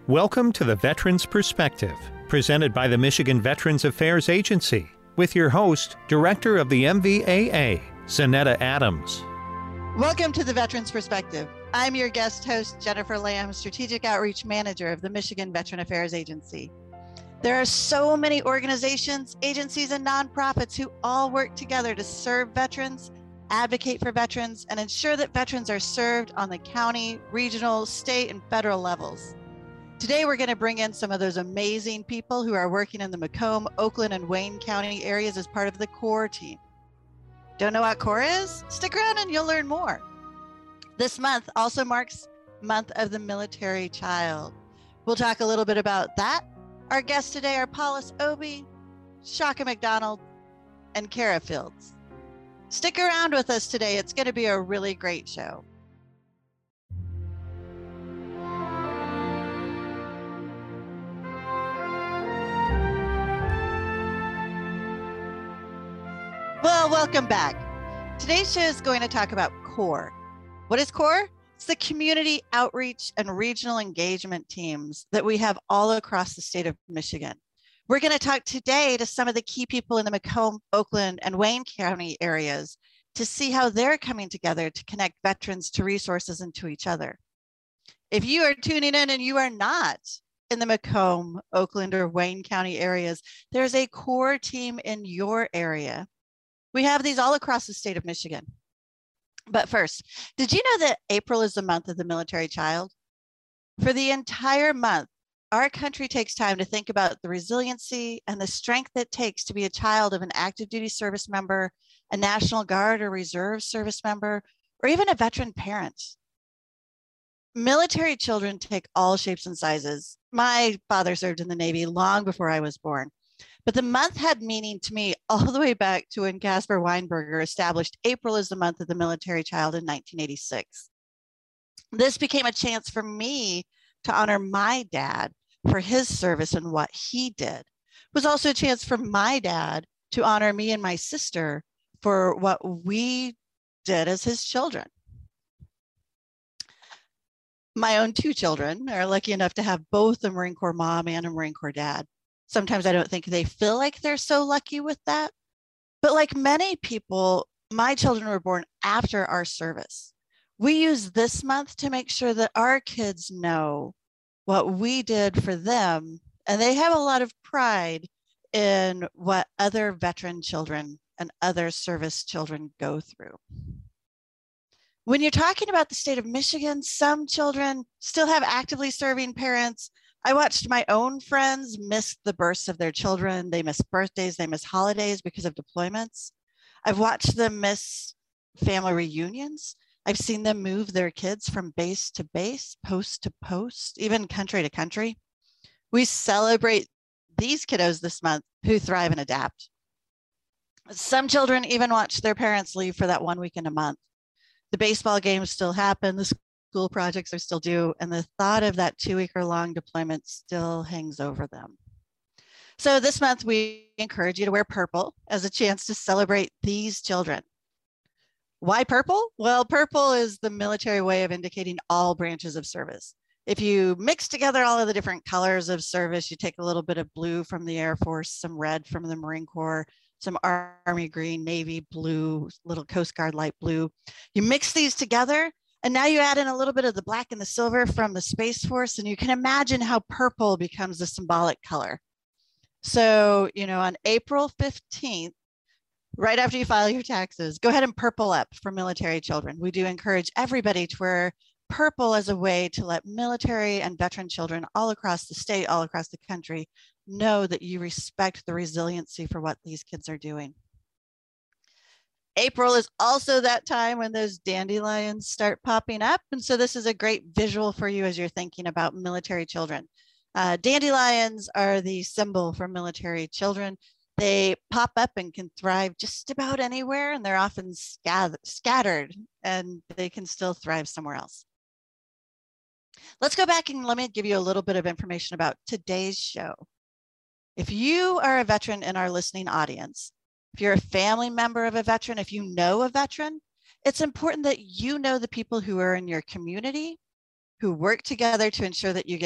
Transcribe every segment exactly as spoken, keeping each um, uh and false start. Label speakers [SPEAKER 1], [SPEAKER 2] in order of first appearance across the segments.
[SPEAKER 1] Welcome to the Veterans Perspective, presented by the Michigan Veterans Affairs Agency, with your host, Director of the M V A A, Zanetta Adams.
[SPEAKER 2] Welcome to the Veterans Perspective. I'm your guest host, Jennifer Lamb, Strategic Outreach Manager of the Michigan Veteran Affairs Agency. There are so many organizations, agencies, and nonprofits who all work together to serve veterans, advocate for veterans, and ensure that veterans are served on the county, regional, state, and federal levels. Today, we're going to bring in some of those amazing people who are working in the Macomb, Oakland, and Wayne County areas as part of the CORE team. Don't know what CORE is? Stick around and you'll learn more. This month also marks Month of the Military Child. We'll talk a little bit about that. Our guests today are Paulus Obey, Shaka McDonald, and Kara Fields. Stick around with us today. It's going to be a really great show. Well, welcome back. Today's show is going to talk about CORE. What is CORE? It's the community outreach and regional engagement teams that we have all across the state of Michigan. We're going to talk today to some of the key people in the Macomb, Oakland, and Wayne County areas to see how they're coming together to connect veterans to resources and to each other. If you are tuning in and you are not in the Macomb, Oakland, or Wayne County areas, there's a CORE team in your area. We have these all across the state of Michigan. But first, did you know that April is the month of the military child? For the entire month, our country takes time to think about the resiliency and the strength it takes to be a child of an active duty service member, a National Guard or Reserve service member, or even a veteran parent. Military children take all shapes and sizes. My father served in the Navy long before I was born. But the month had meaning to me all the way back to when Caspar Weinberger established April as the month of the military child in nineteen eighty-six. This became a chance for me to honor my dad for his service and what he did. It was also a chance for my dad to honor me and my sister for what we did as his children. My own two children are lucky enough to have both a Marine Corps mom and a Marine Corps dad. Sometimes I don't think they feel like they're so lucky with that. But like many people, my children were born after our service. We use this month to make sure that our kids know what we did for them, and they have a lot of pride in what other veteran children and other service children go through. When you're talking about the state of Michigan, some children still have actively serving parents. I watched my own friends miss the births of their children. They miss birthdays, they miss holidays because of deployments. I've watched them miss family reunions. I've seen them move their kids from base to base, post to post, even country to country. We celebrate these kiddos this month who thrive and adapt. Some children even watch their parents leave for that one weekend a month. The baseball games still happen, the school projects are still due, and the thought of that two-week-long deployment still hangs over them. So this month, we encourage you to wear purple as a chance to celebrate these children. Why purple? Well, purple is the military way of indicating all branches of service. If you mix together all of the different colors of service, you take a little bit of blue from the Air Force, some red from the Marine Corps, some Army green, Navy blue, little Coast Guard light blue. You mix these together, and now you add in a little bit of the black and the silver from the Space Force, and you can imagine how purple becomes a symbolic color. So, you know, on April fifteenth, right after you file your taxes, go ahead and purple up for military children. We do encourage everybody to wear purple as a way to let military and veteran children all across the state, all across the country, know that you respect the resiliency for what these kids are doing. April is also that time when those dandelions start popping up. And so this is a great visual for you as you're thinking about military children. Uh, dandelions are the symbol for military children. They pop up and can thrive just about anywhere, and they're often scath- scattered, and they can still thrive somewhere else. Let's go back and let me give you a little bit of information about today's show. If you are a veteran in our listening audience, if you're a family member of a veteran, if you know a veteran, it's important that you know the people who are in your community, who work together to ensure that you get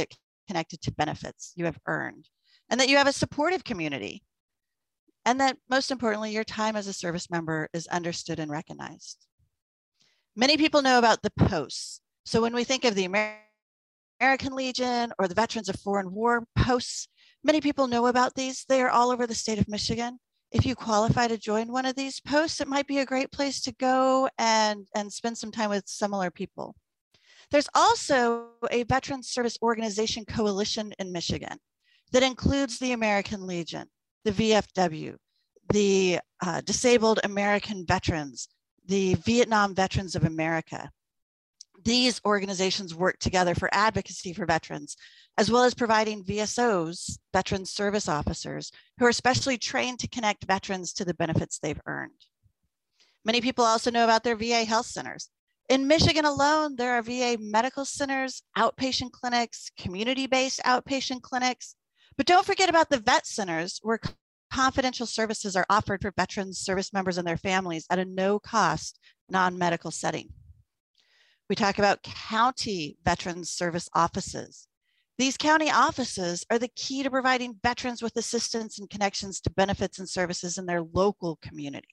[SPEAKER 2] connected to benefits you have earned, and that you have a supportive community, and that most importantly, your time as a service member is understood and recognized. Many people know about the posts. So when we think of the Amer- American Legion or the Veterans of Foreign War posts, many people know about these. They are all over the state of Michigan. If you qualify to join one of these posts, it might be a great place to go and, and spend some time with similar people. There's also a Veterans Service Organization coalition in Michigan that includes the American Legion, the V F W, the uh, Disabled American Veterans, the Vietnam Veterans of America. These organizations work together for advocacy for veterans, as well as providing V S Os, Veteran Service Officers, who are specially trained to connect veterans to the benefits they've earned. Many people also know about their V A health centers. In Michigan alone, there are V A medical centers, outpatient clinics, community-based outpatient clinics. But don't forget about the vet centers, where confidential services are offered for veterans, service members, and their families at a no-cost, non-medical setting. We talk about county veterans service offices. These county offices are the key to providing veterans with assistance and connections to benefits and services in their local community.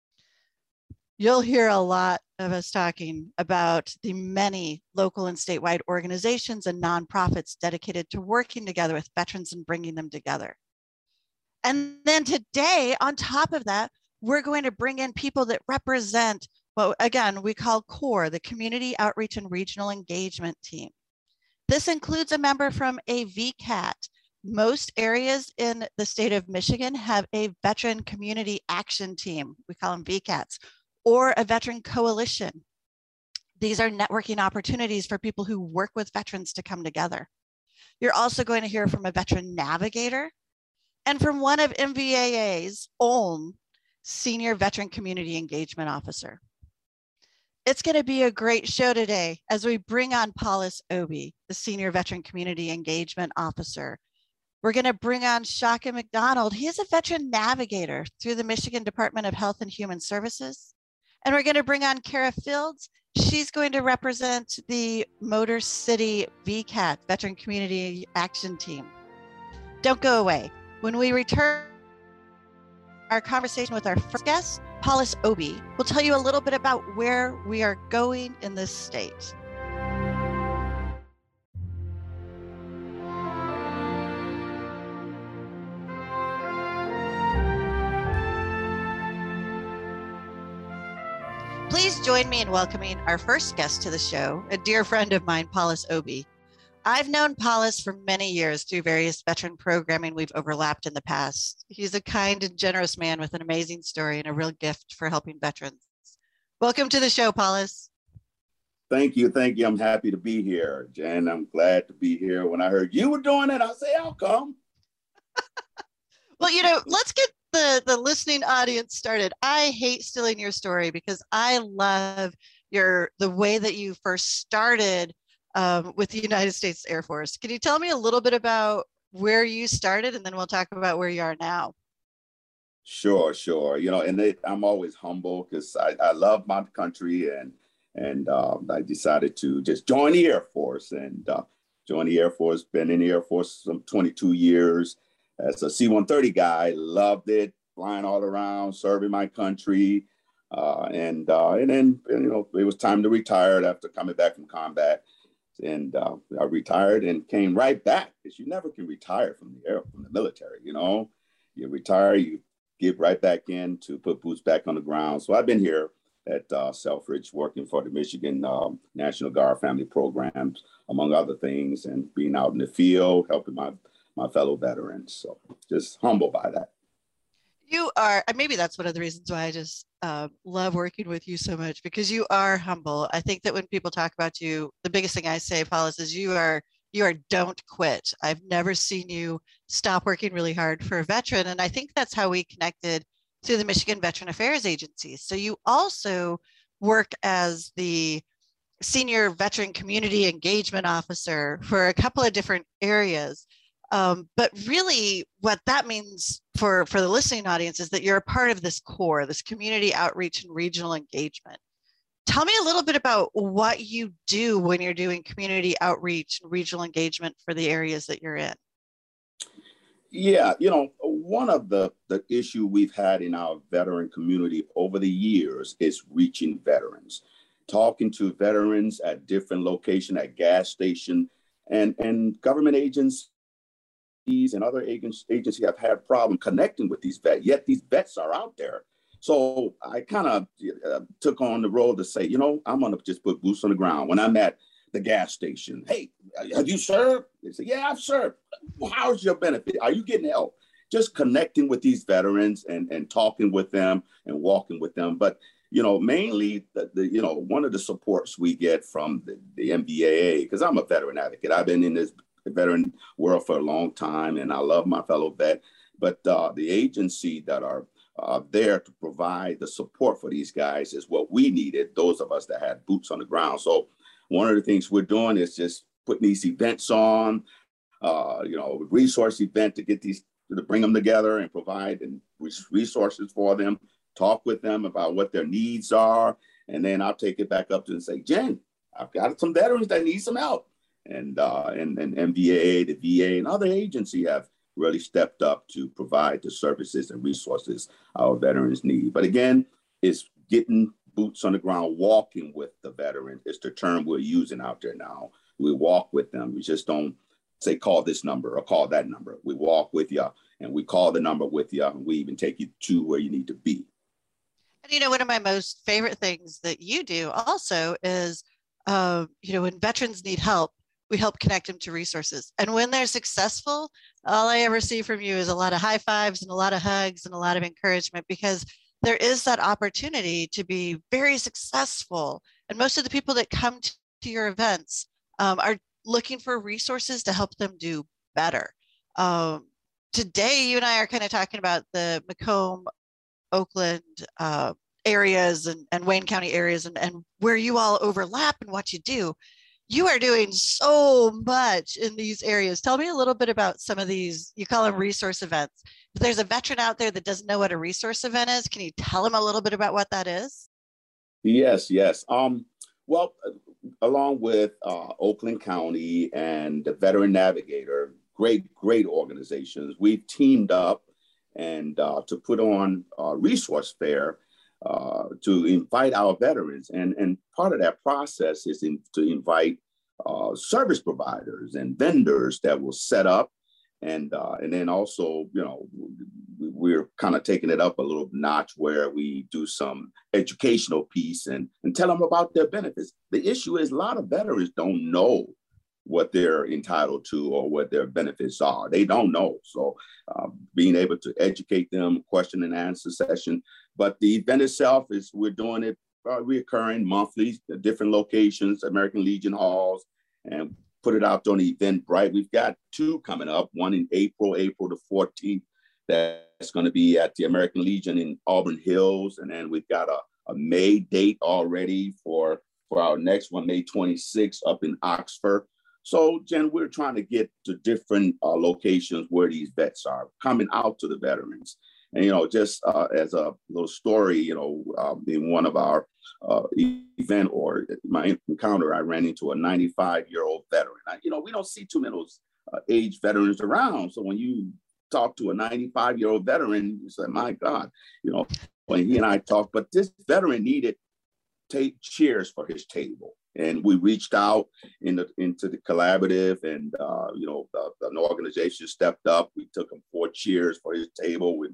[SPEAKER 2] You'll hear a lot of us talking about the many local and statewide organizations and nonprofits dedicated to working together with veterans and bringing them together. And then today, on top of that, we're going to bring in people that represent what, again, we call CORE, the Community Outreach and Regional Engagement Team. This includes a member from a V CAT. Most areas in the state of Michigan have a Veteran Community Action Team, we call them V CATs, or a Veteran Coalition. These are networking opportunities for people who work with veterans to come together. You're also going to hear from a Veteran Navigator and from one of M V A A's own Senior Veteran Community Engagement Officer. It's going to be a great show today as we bring on Paulus Obi, the Senior Veteran Community Engagement Officer. We're going to bring on Shaka McDonald. He's a Veteran Navigator through the Michigan Department of Health and Human Services. And we're going to bring on Kara Fields. She's going to represent the Motor City V CAT, Veteran Community Action Team. Don't go away. When we return our conversation with our first guest, Paulus Obi, will tell you a little bit about where we are going in this state. Please join me in welcoming our first guest to the show, a dear friend of mine, Paulus Obi. I've known Paulus for many years through various veteran programming we've overlapped in the past. He's a kind and generous man with an amazing story and a real gift for helping veterans. Welcome to the show, Paulus.
[SPEAKER 3] Thank you. Thank you. I'm happy to be here, Jen. I'm glad to be here. When I heard you were doing it, I say, I'll come.
[SPEAKER 2] Well, you know, let's get the, the listening audience started. I hate stealing your story because I love your the way that you first started um, with the United States Air Force. Can you tell me a little bit about where you started, and then we'll talk about where you are now?
[SPEAKER 3] Sure, sure. You know, and it, I'm always humble because I, I love my country, and and um, I decided to just join the Air Force and uh, join the Air Force. Been in the Air Force some twenty-two years as a C one thirty guy. Loved it, flying all around, serving my country, uh, and uh, and then and, you know it was time to retire after coming back from combat. And uh, I retired and came right back, because you never can retire from the air, from the military. You know, you retire, you get right back in to put boots back on the ground. So I've been here at uh, Selfridge, working for the Michigan um, National Guard Family Programs, among other things, and being out in the field, helping my my fellow veterans. So just humbled by that.
[SPEAKER 2] You are, and maybe that's one of the reasons why I just uh, love working with you so much, because you are humble. I think that when people talk about you, the biggest thing I say, Paulus, is you are you are don't quit. I've never seen you stop working really hard for a veteran, and I think that's how we connected through the Michigan Veteran Affairs Agency. So you also work as the Senior Veteran Community Engagement Officer for a couple of different areas. Um, but really what that means for, for the listening audience is that you're a part of this core, this community outreach and regional engagement. Tell me a little bit about what you do when you're doing community outreach and regional engagement for the areas that you're in.
[SPEAKER 3] Yeah, you know, one of the, the issue we've had in our veteran community over the years is reaching veterans, talking to veterans at different locations, at gas station, and, and government agencies and other agencies agencies have had problem connecting with these vets, yet these vets are out there. So I kind of uh, took on the role to say, you know, I'm going to just put boots on the ground. When I'm at the gas station, hey, have you served? They say, yeah, I've served. Well, how's your benefit? Are you getting help? Just connecting with these veterans and, and talking with them and walking with them. But, you know, mainly, the, the you know, one of the supports we get from the, the M V A A, because I'm a veteran advocate. I've been in this veteran world for a long time, and I love my fellow vet. But uh, the agency that are Uh, there to provide the support for these guys is what we needed, those of us that had boots on the ground. So one of the things we're doing is just putting these events on, uh, you know, resource event to get these, to bring them together and provide and resources for them, talk with them about what their needs are. And then I'll take it back up to and say, Jen, I've got some veterans that need some help. And, uh, and, and M V A A, the V A, and other agencies have really stepped up to provide the services and resources our veterans need. But again, it's getting boots on the ground, walking with the veteran is the term we're using out there now. We walk with them. We just don't say, call this number or call that number. We walk with you and we call the number with you, and we even take you to where you need to be.
[SPEAKER 2] And, you know, one of my most favorite things that you do also is, uh, you know, when veterans need help, we help connect them to resources. And when they're successful, all I ever see from you is a lot of high fives and a lot of hugs and a lot of encouragement, because there is that opportunity to be very successful. And most of the people that come to, to your events um, are looking for resources to help them do better. Um, today, you and I are kind of talking about the Macomb, Oakland uh, areas and, and Wayne County areas and, and where you all overlap and what you do. You are doing so much in these areas. Tell me a little bit about some of these, you call them resource events. If there's a veteran out there that doesn't know what a resource event is, can you tell them a little bit about what that is?
[SPEAKER 3] Yes, yes. Um, well, along with uh, Oakland County and the Veteran Navigator, great, great organizations, we've teamed up and uh, to put on a resource fair Uh, to invite our veterans. And, and part of that process is in, to invite uh, service providers and vendors that will set up. And, uh, and then also, you know, we're kind of taking it up a little notch where we do some educational piece and, and tell them about their benefits. The issue is a lot of veterans don't know what they're entitled to or what their benefits are. They don't know. So uh, being able to educate them, question and answer session. But the event itself is, we're doing it uh, reoccurring monthly, different locations, American Legion halls, and put it out on Eventbrite. We've got two coming up, one in April, April the fourteenth, that's going to be at the American Legion in Auburn Hills. And then we've got a, a May date already for, for our next one, May twenty-sixth up in Oxford. So, Jen, we're trying to get to different uh, locations where these vets are coming out to the veterans. And, you know, just uh, as a little story, you know, uh, in one of our uh, event or my encounter, I ran into a ninety-five-year-old veteran. I, you know, we don't see too many of those uh, age veterans around. So when you talk to a ninety-five-year-old veteran, you say, my God, you know, when he and I talked, but this veteran needed take chairs for his table. And we reached out in the, into the collaborative, and uh, you know, the, the, an organization stepped up. We took him four chairs for his table. We,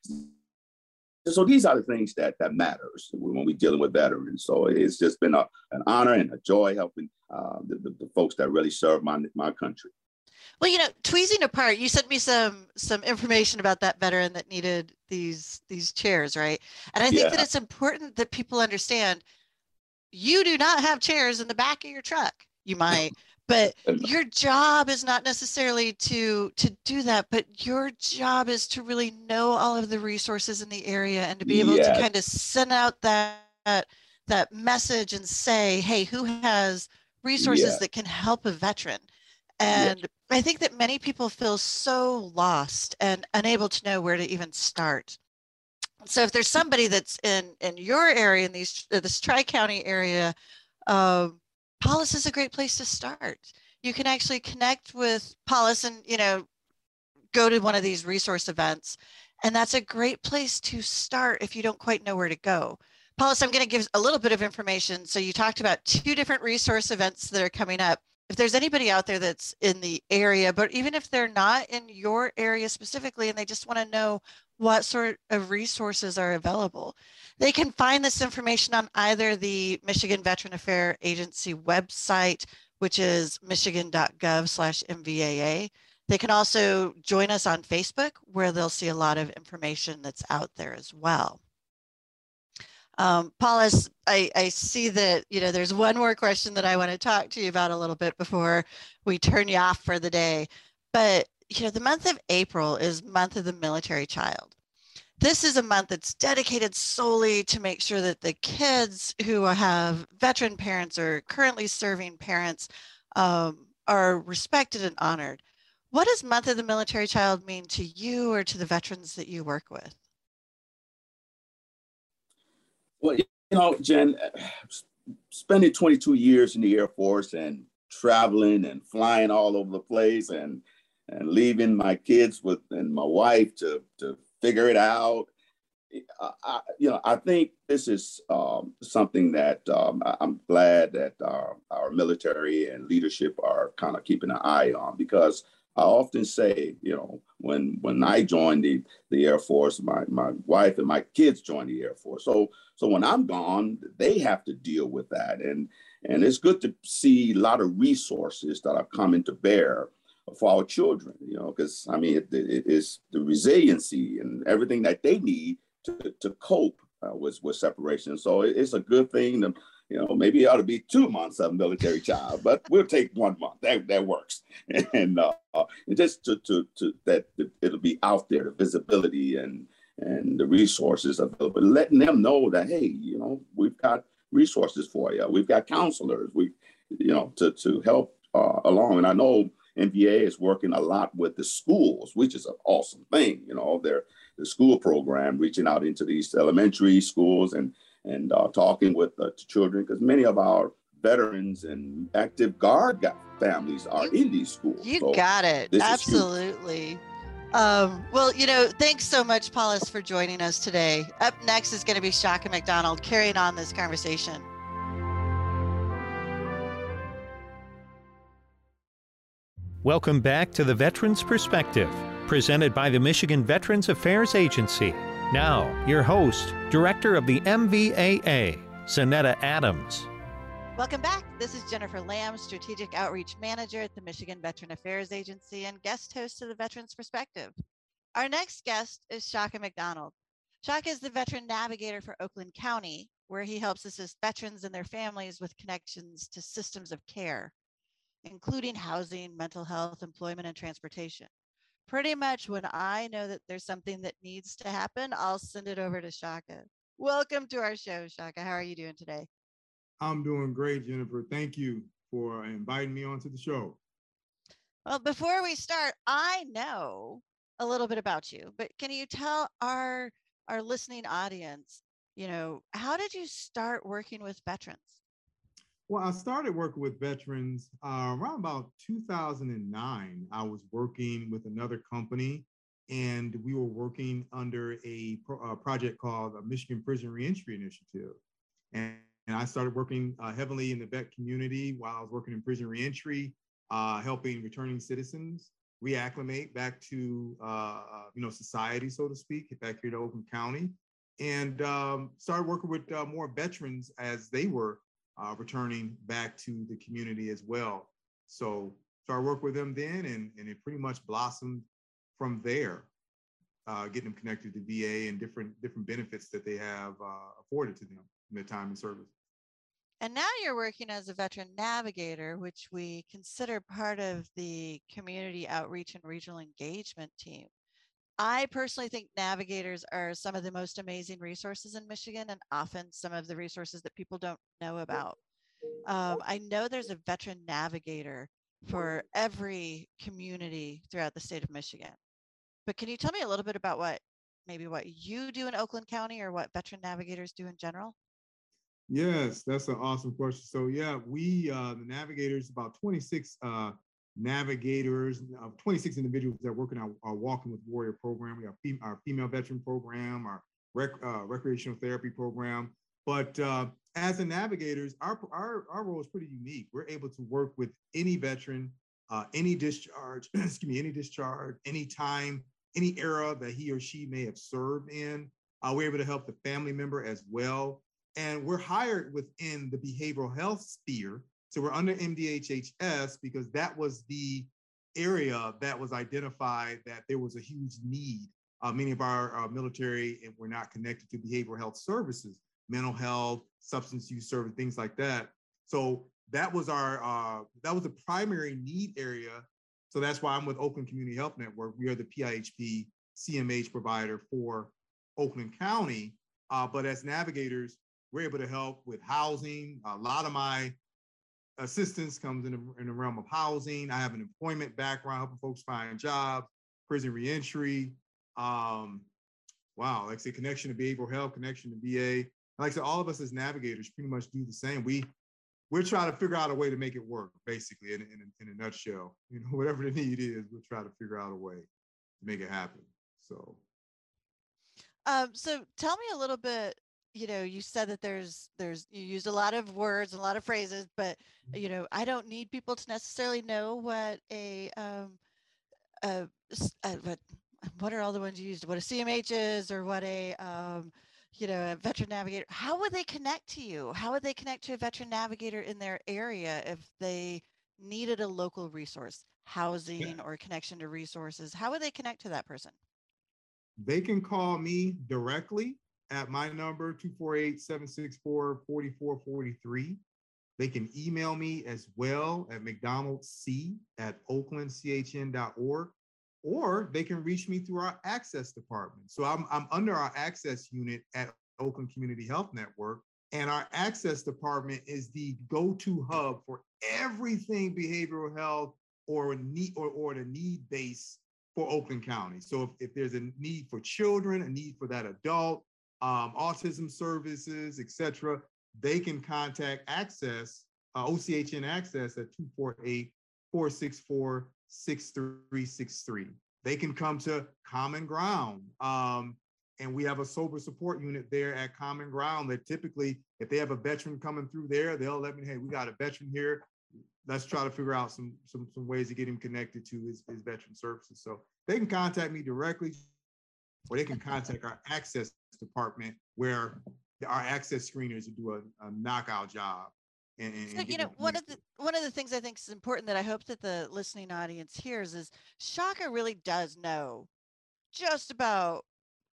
[SPEAKER 3] so these are the things that that matters when we're dealing with veterans. So it's just been a, an honor and a joy helping uh, the, the, the folks that really serve my my country.
[SPEAKER 2] Well, you know, tweezing apart, you sent me some some information about that veteran that needed these these chairs, right? And I think yeah. that it's important that people understand. You do not have chairs in the back of your truck. You might, but your job is not necessarily to to do that, but your job is to really know all of the resources in the area and to be able yes. to kind of send out that, that that message and say, hey, who has resources yes. that can help a veteran? And yes. I think that many people feel so lost and unable to know where to even start. So if there's somebody that's in in your area, in these this Tri-County area, um, Paulus is a great place to start. You can actually connect with Paulus and, you know, go to one of these resource events. And that's a great place to start if you don't quite know where to go. Paulus, I'm going to give a little bit of information. So you talked about two different resource events that are coming up. If there's anybody out there that's in the area, but even if they're not in your area specifically, and they just want to know what sort of resources are available, they can find this information on either the Michigan Veteran Affairs Agency website, which is michigan.gov slash MVAA. They can also join us on Facebook, where they'll see a lot of information that's out there as well. Um, Paulus, I, I see that, you know, there's one more question that I want to talk to you about a little bit before we turn you off for the day. But, you know, the month of April is Month of the Military Child. This is a month that's dedicated solely to make sure that the kids who have veteran parents or currently serving parents um, are respected and honored. What does Month of the Military Child mean to you or to the veterans that you work with?
[SPEAKER 3] Well, you know, Jen, spending twenty-two years in the Air Force and traveling and flying all over the place and and leaving my kids with and my wife to to figure it out. I, you know, I think this is um, something that um, I'm glad that our, our military and leadership are kind of keeping an eye on, because I often say, you know, when when I joined the, the Air Force, my, my wife and my kids joined the Air Force. So so when I'm gone, they have to deal with that. And, and it's good to see a lot of resources that are coming to bear for our children, you know, because I mean, it, it is the resiliency and everything that they need to, to cope uh, with, with separation. So it, it's a good thing to, you know, maybe it ought to be two months of military child, but we'll take one month. That that works. And uh, just to, to, to that it'll be out there, the visibility and and the resources available, letting them know that, hey, you know, we've got resources for you. We've got counselors, we, you know, to, to help uh, along. And I know M V A is working a lot with the schools, which is an awesome thing. You know, they're the school program, reaching out into these elementary schools and and uh, talking with the children, because many of our veterans and active guard families are
[SPEAKER 2] you,
[SPEAKER 3] in these schools.
[SPEAKER 2] You so got it. Absolutely. Um, well, you know, thanks so much, Paulus, for joining us today. Up next is going to be Shaka McDonald carrying on this conversation.
[SPEAKER 1] Welcome back to the Veterans Perspective, presented by the Michigan Veterans Affairs Agency. Now, your host, Director of the M V A A, Zanetta Adams.
[SPEAKER 2] Welcome back. This is Jennifer Lamb, Strategic Outreach Manager at the Michigan Veteran Affairs Agency and guest host of the Veterans Perspective. Our next guest is Shaka McDonald. Shaka is the Veteran Navigator for Oakland County, where he helps assist veterans and their families with connections to systems of care, including housing, mental health, employment, and transportation. Pretty much when I know that there's something that needs to happen, I'll send it over to Shaka. Welcome to our show, Shaka. How are you doing today?
[SPEAKER 4] I'm doing great, Jennifer. Thank you for inviting me onto the show.
[SPEAKER 2] Well, before we start, I know a little bit about you, but can you tell our our listening audience, you know, how did you start working with veterans?
[SPEAKER 4] Well, I started working with veterans uh, around about two thousand nine. I was working with another company, and we were working under a, pro- a project called the Michigan Prison Reentry Initiative. And, and I started working uh, heavily in the vet community while I was working in prison reentry, uh, helping returning citizens reacclimate back to uh, you know society, so to speak, back here to Oakland County, and um, started working with uh, more veterans as they were Uh, returning back to the community as well. So started work with them then, and, and it pretty much blossomed from there, uh, getting them connected to V A and different different benefits that they have uh, afforded to them in their time in service.
[SPEAKER 2] And now you're working as a veteran navigator, which we consider part of the community outreach and regional engagement team. I personally think navigators are some of the most amazing resources in Michigan, and often some of the resources that people don't know about. Um, I know there's a veteran navigator for every community throughout the state of Michigan. But can you tell me a little bit about what maybe what you do in Oakland County or what veteran navigators do in general?
[SPEAKER 4] Yes, that's an awesome question. So yeah, we, uh, the navigators, about twenty-six uh, navigators, uh, twenty-six individuals that work in our, our Walking with Warrior program. We have fem- our female veteran program, our rec- uh, recreational therapy program. But uh, as the navigators, our, our, our role is pretty unique. We're able to work with any veteran, uh, any discharge, excuse me, any discharge, any time, any era that he or she may have served in. Uh, we're able to help the family member as well. And we're hired within the behavioral health sphere. So we're under M D H H S because that was the area that was identified that there was a huge need. Uh, many of our uh, military and we're not connected to behavioral health services, mental health, substance use service, things like that. So that was our, uh, that was the primary need area. So that's why I'm with Oakland Community Health Network. We are the P I H P C M H provider for Oakland County. Uh, but as navigators, we're able to help with housing. A lot of my assistance comes in the, in the realm of housing. I have an employment background, helping folks find jobs, prison reentry. Um, wow, like I say, connection to behavioral health, connection to V A. Like I said, all of us as navigators pretty much do the same. We, we're trying to figure out a way to make it work, basically, in, in, in a nutshell. You know, whatever the need is, we'll try to figure out a way to make it happen. So.
[SPEAKER 2] Um, so tell me a little bit, you know, you said that there's, there's, you used a lot of words, a lot of phrases, but, you know, I don't need people to necessarily know what a, um, a, a what, what are all the ones you used? What a C M H is, or what a, um, you know, a veteran navigator. How would they connect to you? How would they connect to a veteran navigator in their area if they needed a local resource, housing, or connection to resources? How would they connect to that person?
[SPEAKER 4] They can call me directly at my number, two four eight, seven six four, four four four three. They can email me as well at mcdonaldc at oakland c h n dot org, or they can reach me through our access department. So I'm, I'm under our access unit at Oakland Community Health Network, and our access department is the go-to hub for everything behavioral health or need or, or the need base for Oakland County. So if, if there's a need for children, a need for that adult, um, autism services, et cetera, they can contact Access, uh, O C H N Access at two four eight, four six four, six three six three. They can come to Common Ground. Um, and we have a sober support unit there at Common Ground that typically, if they have a veteran coming through there, they'll let me, hey, we got a veteran here. Let's try to figure out some, some, some ways to get him connected to his, his veteran services. So they can contact me directly, or they can contact our access department where our access screeners do a, a knockout job. And, and
[SPEAKER 2] so, you know, one of the one of the things I think is important that I hope that the listening audience hears is Shaka really does know just about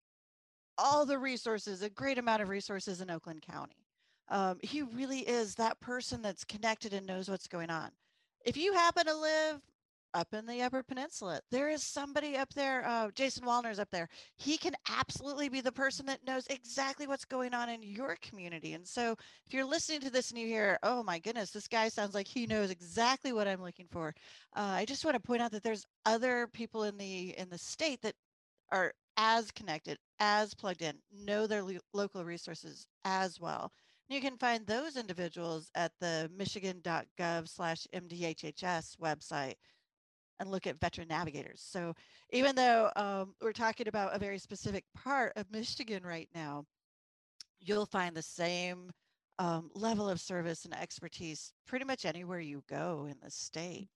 [SPEAKER 2] all the resources, a great amount of resources in Oakland County. Um, he really is that person that's connected and knows what's going on. If you happen to live up in the Upper Peninsula, there is somebody up there, uh, Jason Wallner's up there. He can absolutely be the person that knows exactly what's going on in your community. And so if you're listening to this and you hear, oh my goodness, this guy sounds like he knows exactly what I'm looking for. Uh, I just want to point out that there's other people in the in the state that are as connected, as plugged in, know their lo- local resources as well. And you can find those individuals at the michigan.gov slash MDHHS website and look at veteran navigators. So even though um, we're talking about a very specific part of Michigan right now, you'll find the same um, level of service and expertise pretty much anywhere you go in the state.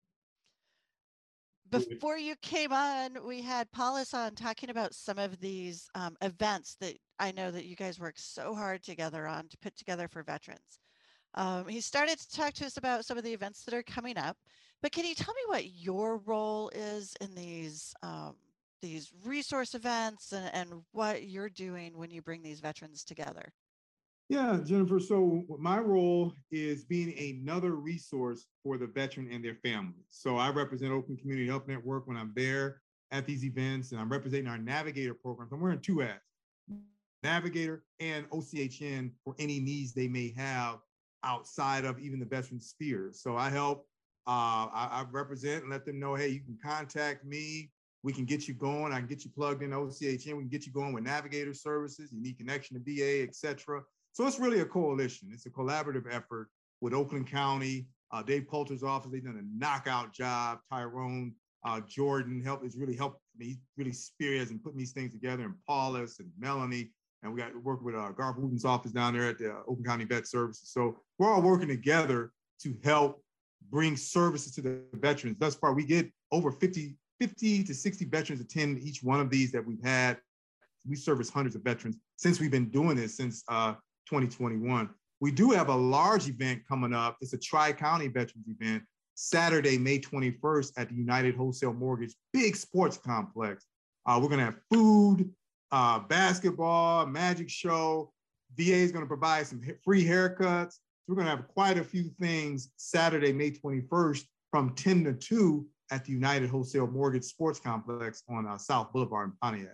[SPEAKER 2] Before you came on, we had Paulus on talking about some of these um, events that I know that you guys work so hard together on to put together for veterans. Um, he started to talk to us about some of the events that are coming up, but can you tell me what your role is in these um, these resource events and, and what you're doing when you bring these veterans together?
[SPEAKER 4] Yeah, Jennifer. So my role is being another resource for the veteran and their family. So I represent Oakland Community Health Network when I'm there at these events, and I'm representing our Navigator programs. I'm wearing two hats, Navigator and O C H N, for any needs they may have outside of even the veteran sphere. So I help, uh, I, I represent and let them know, hey, you can contact me we can get you going. I can get you plugged in O C H N. We can get you going with navigator services. You need connection to V A, et cetera. So it's really a coalition. It's a collaborative effort with Oakland County, uh, Dave Poulter's office. They've done a knockout job. Tyrone uh, Jordan helped has really helped me. He really spearheads and putting these things together. And Paulus and Melanie. And we got to work with uh, Garth Wooten's office down there at the uh, Oakland County Vet Services. So we're all working together to help bring services to the veterans. Thus far, we get over fifty, fifty to sixty veterans attend each one of these that we've had. We service hundreds of veterans since we've been doing this since uh, twenty twenty-one. We do have a large event coming up. It's a Tri-County Veterans event, Saturday, May twenty-first at the United Wholesale Mortgage, big sports complex. Uh, we're gonna have food, uh, basketball, magic show. V A is gonna provide some free haircuts. We're gonna have quite a few things Saturday, May twenty-first from ten to two at the United Wholesale Mortgage Sports Complex on uh, South Boulevard in Pontiac.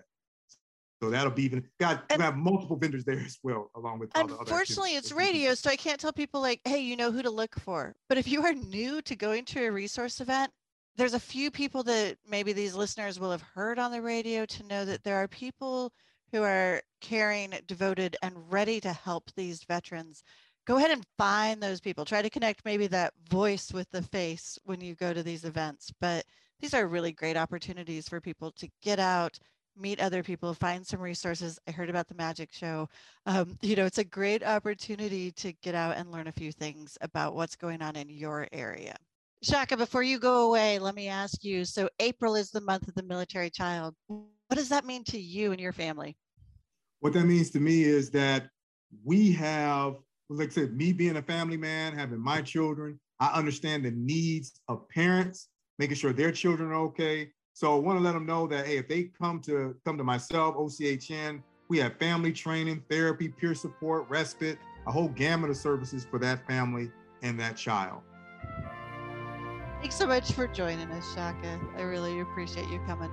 [SPEAKER 4] So that'll be even, got, we have multiple vendors there as well, along with all the other
[SPEAKER 2] unfortunately, it's radio, so I can't tell people like, hey, you know who to look for. But if you are new to going to a resource event, there's a few people that maybe these listeners will have heard on the radio to know that there are people who are caring, devoted, and ready to help these veterans. Go ahead and find those people. Try to connect maybe that voice with the face when you go to these events. But these are really great opportunities for people to get out, meet other people, find some resources. I heard about the magic show. Um, you know, it's a great opportunity to get out and learn a few things about what's going on in your area. Shaka, before you go away, let me ask you, so April is the month of the military child. What does that mean to you and your family?
[SPEAKER 4] What that means to me is that we have, like I said, me being a family man, having my children, I understand the needs of parents, making sure their children are okay. So I want to let them know that, hey, if they come to come to myself, O C H N, we have family training, therapy, peer support, respite, a whole gamut of services for that family and that child.
[SPEAKER 2] Thanks so much for joining us, Shaka. I really appreciate you coming.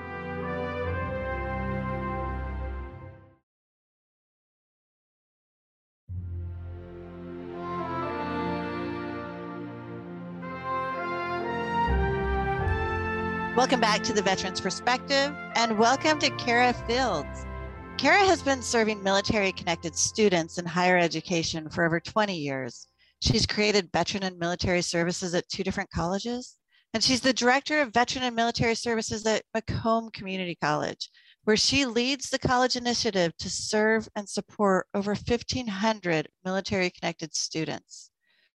[SPEAKER 2] Welcome back to the Veterans Perspective, and welcome to Kara Fields. Kara has been serving military-connected students in higher education for over twenty years. She's created veteran and military services at two different colleges, and she's the director of veteran and military services at Macomb Community College, where she leads the college initiative to serve and support over fifteen hundred military-connected students.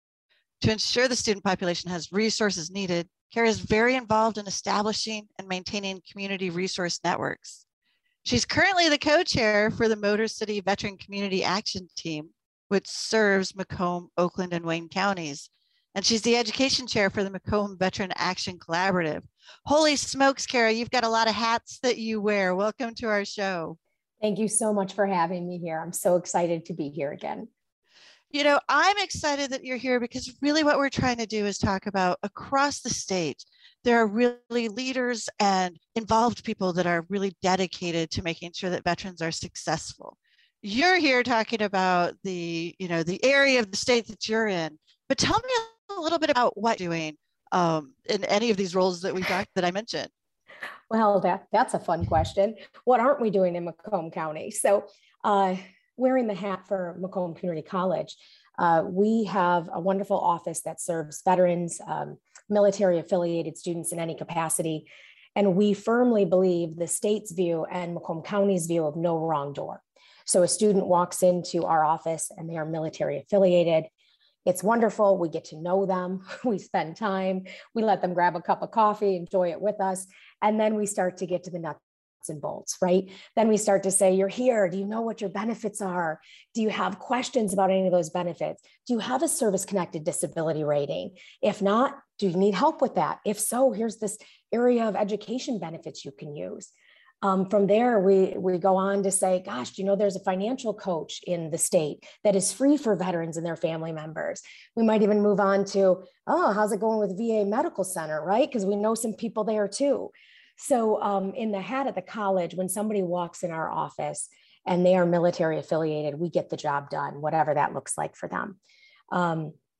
[SPEAKER 2] To ensure the student population has resources needed, Kara is very involved in establishing and maintaining community resource networks. She's currently the co-chair for the Motor City Veteran Community Action Team, which serves Macomb, Oakland, and Wayne counties. And she's the education chair for the Macomb Veteran Action Collaborative. Holy smokes, Kara, you've got a lot of hats that you wear. Welcome to our show.
[SPEAKER 5] Thank you so much for having me here. I'm so excited to be here again.
[SPEAKER 2] You know, I'm excited that you're here because really what we're trying to do is talk about across the state. There are really leaders and involved people that are really dedicated to making sure that veterans are successful. You're here talking about the, you know, the area of the state that you're in, but tell me a little bit about what you're doing um, in any of these roles that we talked that I mentioned.
[SPEAKER 5] Well, that, that's a fun question. What aren't we doing in Macomb County? So uh, wearing the hat for Macomb Community College, uh, we have a wonderful office that serves veterans, um, military affiliated students in any capacity. And we firmly believe the state's view and Macomb County's view of no wrong door. So a student walks into our office and they are military affiliated. It's wonderful. We get to know them. We spend time. We let them grab a cup of coffee, enjoy it with us. And then we start to get to the nuts and bolts, right? Then we start to say, you're here. Do you know what your benefits are? Do you have questions about any of those benefits? Do you have a service-connected disability rating? If not, do you need help with that? If so, here's this area of education benefits you can use. Um, from there, we, we go on to say, gosh, do you know there's a financial coach in the state that is free for veterans and their family members? We might even move on to, oh, how's it going with V A Medical Center, right? Because we know some people there too. So um, in the hat at the college, when somebody walks in our office and they are military affiliated, we get the job done, whatever that looks like for them. Um,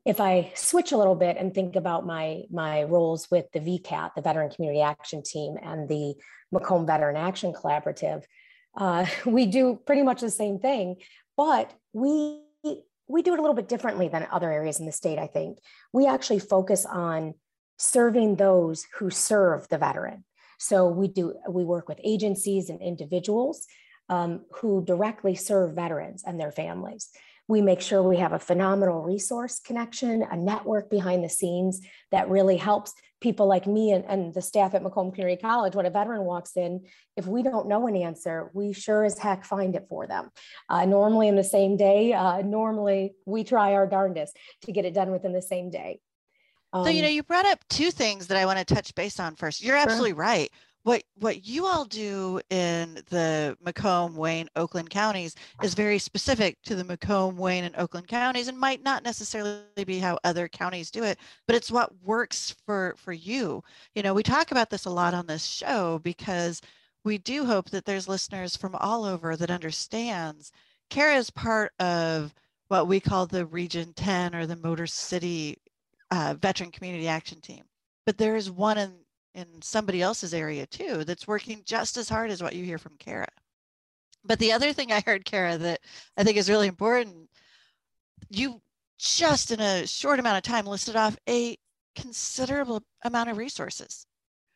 [SPEAKER 5] if I switch a little bit and think about my, my roles with the V CAT, the Veteran Community Action Team, and the Macomb Veteran Action Collaborative, uh, we do pretty much the same thing, but we, we do it a little bit differently than other areas in the state, I think. We actually focus on serving those who serve the veteran. So we do, we work with agencies and individuals um, who directly serve veterans and their families. We make sure we have a phenomenal resource connection, a network behind the scenes that really helps people like me and, and the staff at Macomb Community College. When a veteran walks in, if we don't know an answer, we sure as heck find it for them. Uh, normally in the same day, uh, normally we try our darndest to get it done within the same day.
[SPEAKER 2] So, you know, you brought up two things that I want to touch base on first. You're absolutely
[SPEAKER 5] Sure.
[SPEAKER 2] right. What what you all do in the Macomb, Wayne, Oakland counties is very specific to the Macomb, Wayne, and Oakland counties, and might not necessarily be how other counties do it, but it's what works for for you. You know, we talk about this a lot on this show because we do hope that there's listeners from all over that understands. Kara is part of what we call the Region ten or the Motor City uh, Veteran Community Action Team, but there is one in in somebody else's area too that's working just as hard as what you hear from Kara. But the other thing I heard, Kara, that I think is really important, you just in a short amount of time listed off a considerable amount of resources.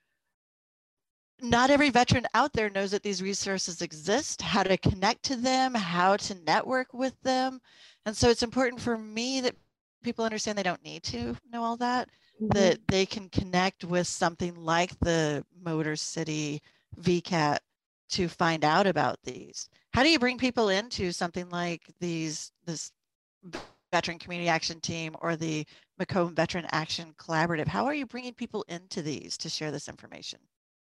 [SPEAKER 2] Not every veteran out there knows that these resources exist, how to connect to them, how to network with them. And so it's important for me that people understand they don't need to know all that. Mm-hmm. That they can connect with something like the Motor City V CAT to find out about these. How do you bring people into something like these, this Veteran Community Action Team or the Macomb Veteran Action Collaborative? How are you bringing people into these to share this information?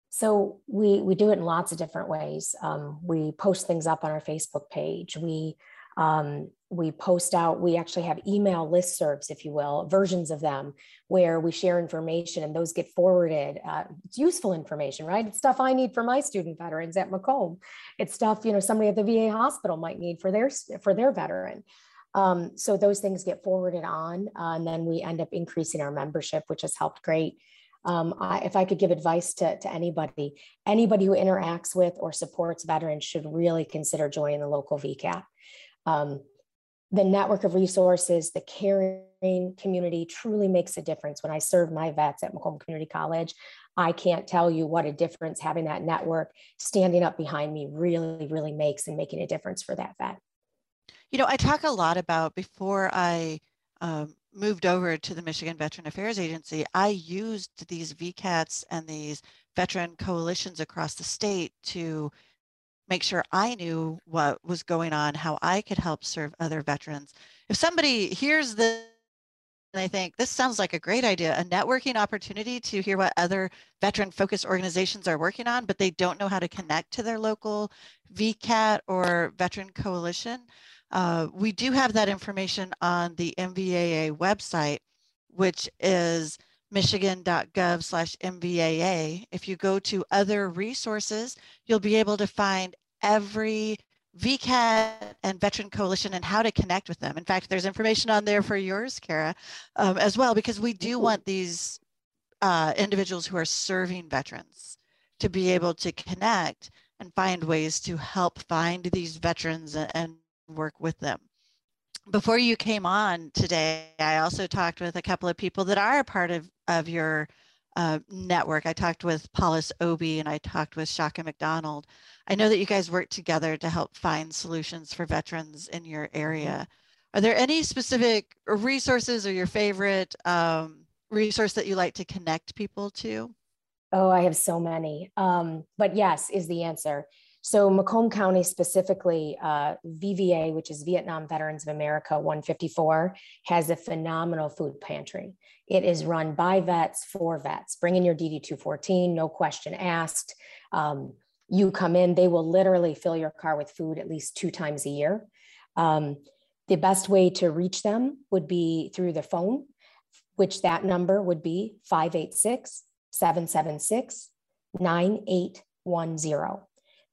[SPEAKER 5] So we, we do it in lots of different ways. Um, we post things up on our Facebook page. We Um, we post out, we actually have email listservs, if you will, versions of them where we share information and those get forwarded. Uh, it's useful information, right? It's stuff I need for my student veterans at Macomb. It's stuff, you know, somebody at the V A hospital might need for their, for their veteran. Um, so those things get forwarded on uh, and then we end up increasing our membership, which has helped great. Um, I, if I could give advice to, to anybody, anybody who interacts with or supports veterans should really consider joining the local V CAT. Um, the network of resources, the caring community truly makes a difference. When I served my vets at Macomb Community College, I can't tell you what a difference having that network standing up behind me really, really makes and making a difference for that vet.
[SPEAKER 2] You know, I talk a lot about before I um, moved over to the Michigan Veteran Affairs Agency, I used these V CATs and these veteran coalitions across the state to make sure I knew what was going on, how I could help serve other veterans. If somebody hears this and they think, this sounds like a great idea, a networking opportunity to hear what other veteran-focused organizations are working on, but they don't know how to connect to their local V CAT or veteran coalition, uh, we do have that information on the M V A A website, which is michigan.gov slash MVAA. If you go to other resources, you'll be able to find every V CAT and Veteran Coalition and how to connect with them. In fact, there's information on there for yours, Kara, um, as well, because we do want these uh, individuals who are serving veterans to be able to connect and find ways to help find these veterans and work with them. Before you came on today, I also talked with a couple of people that are a part of, of your uh, network. I talked with Paulus Obi and I talked with Shaka McDonald. I know that you guys work together to help find solutions for veterans in your area. Are there any specific resources or your favorite um, resource that you like to connect people to?
[SPEAKER 5] Oh, I have so many, um, but yes is the answer. So Macomb County specifically, uh, V V A, which is Vietnam Veterans of America one fifty-four, has a phenomenal food pantry. It is run by vets for vets. Bring in your D D two fourteen, no question asked. Um, you come in, they will literally fill your car with food at least two times a year. Um, the best way to reach them would be through the phone, which that number would be five eight six, seven seven six, nine eight one zero.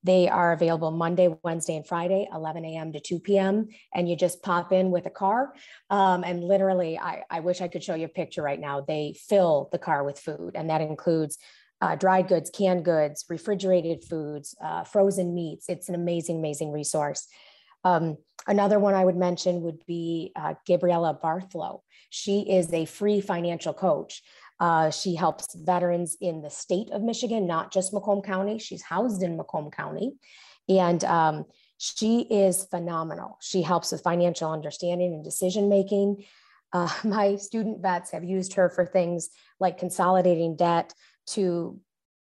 [SPEAKER 5] They are available Monday, Wednesday, and Friday, eleven a.m. to two p.m. And you just pop in with a car. Um, and literally, I, I wish I could show you a picture right now. They fill the car with food, and that includes uh, dried goods, canned goods, refrigerated foods, uh, frozen meats. It's an amazing, amazing resource. Um, another one I would mention would be uh, Gabriella Barthlow. She is a free financial coach. Uh, she helps veterans in the state of Michigan, not just Macomb County. She's housed in Macomb County. And um, she is phenomenal. She helps with financial understanding and decision-making. Uh, my student vets have used her for things like consolidating debt, to,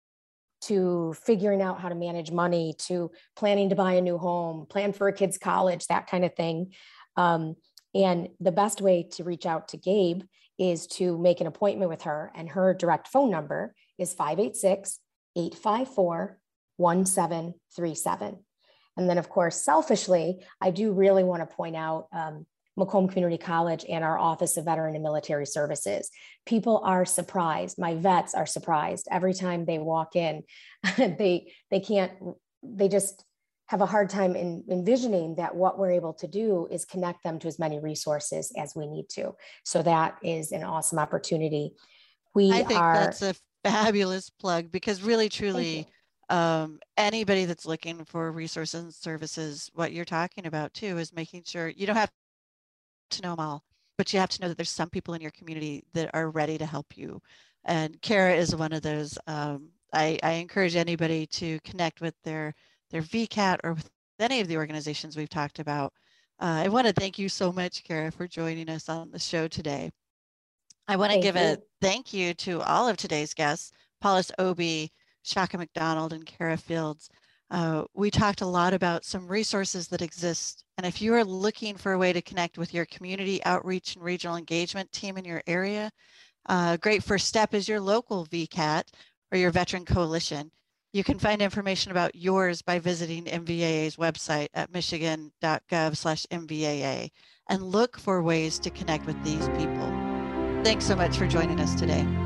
[SPEAKER 5] to figuring out how to manage money, to planning to buy a new home, plan for a kid's college, that kind of thing. Um, and the best way to reach out to Gabe is to make an appointment with her, and her direct phone number is five eight six, eight five four, one seven three seven. And then of course, selfishly, I do really want to point out um, Macomb Community College and our Office of Veteran and Military Services. People are surprised. My vets are surprised every time they walk in. they, they can't, they just have a hard time in envisioning that what we're able to do is connect them to as many resources as we need to. So that is an awesome opportunity. We
[SPEAKER 2] I think
[SPEAKER 5] are,
[SPEAKER 2] that's a fabulous plug, because really, truly, um, anybody that's looking for resources and services, what you're talking about too, is making sure you don't have to know them all, but you have to know that there's some people in your community that are ready to help you. And Kara is one of those. Um, I, I encourage anybody to connect with their their V CAT or with any of the organizations we've talked about. Uh, I want to thank you so much, Kara, for joining us on the show today. I want to give you. a thank you to all of today's guests, Paulus Obey, Shaka McDonald, and Kara Fields. Uh, we talked a lot about some resources that exist. And if you are looking for a way to connect with your community outreach and regional engagement team in your area, uh, a great first step is your local V CAT or your Veteran Coalition. You can find information about yours by visiting M V A A's website at michigan dot gov slash M V A A and look for ways to connect with these people. Thanks so much for joining us today.